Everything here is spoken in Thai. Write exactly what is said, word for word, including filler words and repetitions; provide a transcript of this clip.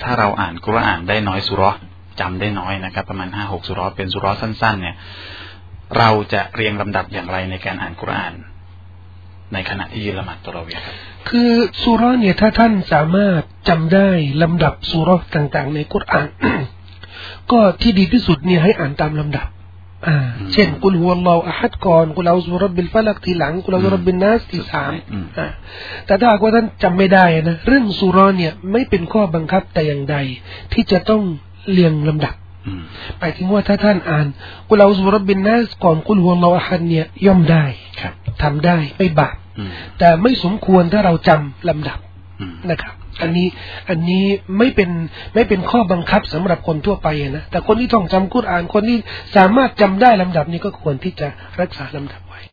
ถ้าเราอ่านกุรอานได้น้อยสุเราะห์จำได้น้อยนะครับประมาณ ห้าหก สุเราะห์เป็นสุเราะห์สั้นๆเนี่ยเราจะเรียงลำดับอย่างไรในการอ่านกุรอานในขณะที่ยืนละหมาดตะเราะวีห์ครับคือสุเราะห์เนี่ยถ้าท่านสามารถจำได้ลำดับสุเราะห์ต่างๆในกุรอาน ก็ที่ดีที่สุดเนี่ยให้อ่านตามลำดับอ่าเช่นกุลฮุวัลลอฮุอะฮัดก่อนกุลเอาซุรับบิลฟะลักทีหลังกุลเอาซุรับบินนัสที่สามอ่าแต่ถ้าหากว่าท่านจำไม่ได้นะเรื่องสุเราะห์เนี่ยไม่เป็นข้อบังคับแต่อย่างใดที่จะต้องเรียงลำดับหมายถึงว่าถ้าท่านอ่านกุลเอาซุรับบินนัสก่อนกุลฮุวัลลอฮุอะฮัดเนี่ยย่อมได้ทำได้ไม่บาปแต่ไม่สมควรถ้าเราจำลำดับนะครับอันนี้อันนี้ไม่เป็นไม่เป็นข้อบังคับสำหรับคนทั่วไปนะแต่คนที่ต้องจำกุรอานคนที่สามารถจำได้ลำดับนี้ก็ควรที่จะรักษาลำดับ